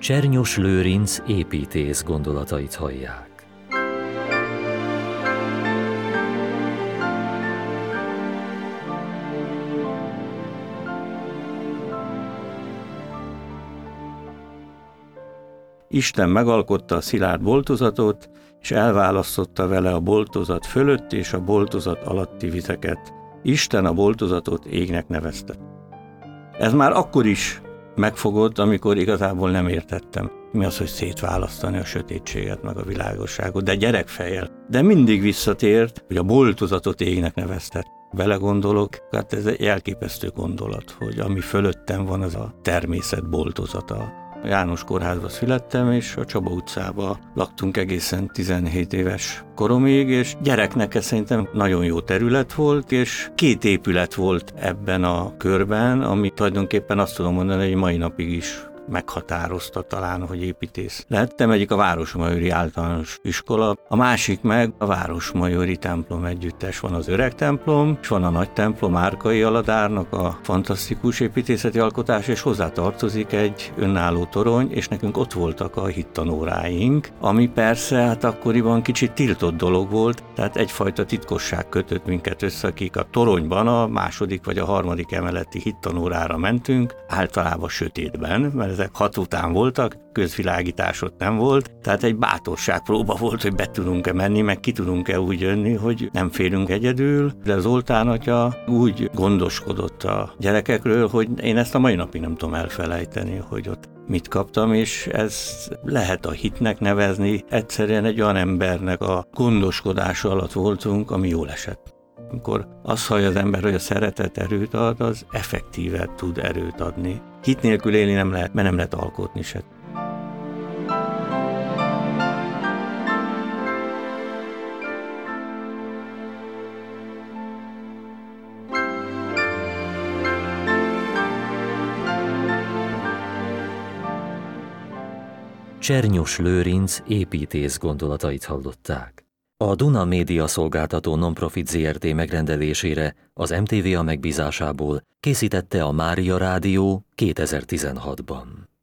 Csernyos Lőrinc építész gondolatait hallják. Isten megalkotta a szilárd boltozatot, és elválasztotta vele a boltozat fölött és a boltozat alatti vizeket. Isten a boltozatot égnek nevezte. Ez már akkor is megfogott, amikor igazából nem értettem. Mi az, hogy szétválasztani a sötétséget meg a világosságot, de gyerekfejjel. De mindig visszatért, hogy a boltozatot égnek nevezte. Belegondolok, hát ez egy elképesztő gondolat, hogy ami fölöttem van, az a természet boltozata. János kórházba születtem, és a Csaba utcába laktunk egészen 17 éves koromig, és gyereknek ez szerintem nagyon jó terület volt, és 2 épület volt ebben a körben, ami tulajdonképpen azt tudom mondani, hogy mai napig is meghatározta talán, hogy építész lettem. Egyik a Városmajori Általános Iskola, a másik meg a Városmajori Templom együttes. Van az öreg templom, és van a nagy templom Árkai Aladárnak a fantasztikus építészeti alkotás, és hozzá tartozik egy önálló torony, és nekünk ott voltak a hittanóráink, ami persze hát akkoriban kicsit tiltott dolog volt, tehát egyfajta titkosság kötött minket össze, akik a toronyban a második vagy a harmadik emeleti hittanórára mentünk, általában sötétben, mert ezek 6 után voltak, közvilágítás ott nem volt, tehát egy bátorságpróba volt, hogy be tudunk-e menni, meg ki tudunk-e úgy jönni, hogy nem félünk egyedül, de Zoltán atya úgy gondoskodott a gyerekekről, hogy én ezt a mai napig nem tudom elfelejteni, hogy ott mit kaptam, és ezt lehet a hitnek nevezni, egyszerűen egy olyan embernek a gondoskodása alatt voltunk, ami jól esett. Amikor azt hallja az ember, hogy a szeretet erőt ad, az effektíve tud erőt adni. Hit nélkül élni nem lehet, mert nem lehet alkotni se. Csernyos Lőrinc építész gondolatait hallották. A Duna Média Szolgáltató Nonprofit Zrt. Megrendelésére az MTVA megbízásából készítette a Mária Rádió 2016-ban.